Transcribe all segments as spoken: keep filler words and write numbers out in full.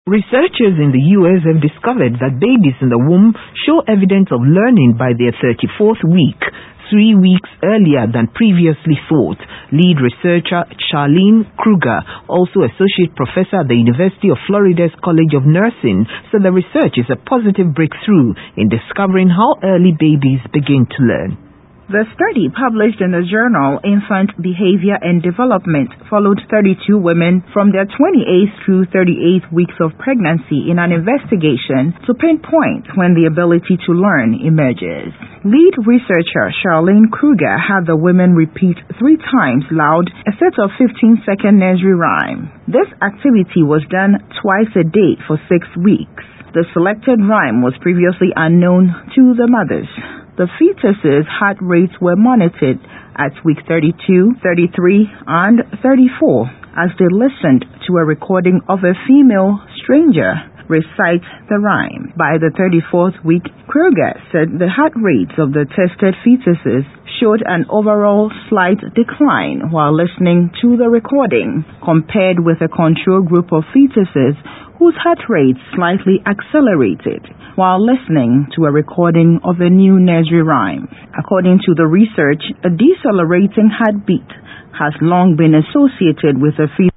Researchers in the U S have discovered that babies in the womb show evidence of learning by their thirty-fourth week, three weeks earlier than previously thought. Lead researcher Charlene Kruger, also associate professor at the University of Florida's College of Nursing, said the research is a positive breakthrough in discovering how early babies begin to learn. The study, published in the journal Infant Behavior and Development, followed thirty-two women from their twenty-eighth through thirty-eighth weeks of pregnancy in an investigation to pinpoint when the ability to learn emerges. Lead researcher Charlene Kruger had the women repeat three times loud a set of fifteen-second nursery rhyme. This activity was done twice a day for six weeks. The selected rhyme was previously unknown to the mothers. The fetuses' heart rates were monitored at week thirty-two, thirty-three, and thirty-four as they listened to a recording of a female stranger recite the rhyme. By the thirty-fourth week, Kruger said the heart rates of the tested fetuses showed an overall slight decline while listening to the recording, compared with a control group of fetuses whose heart rates slightly accelerated while listening to a recording of a new nursery rhyme. According to the research, a decelerating heartbeat has long been associated with a fetus.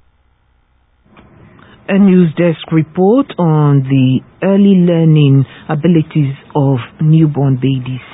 A news desk report on the early learning abilities of newborn babies.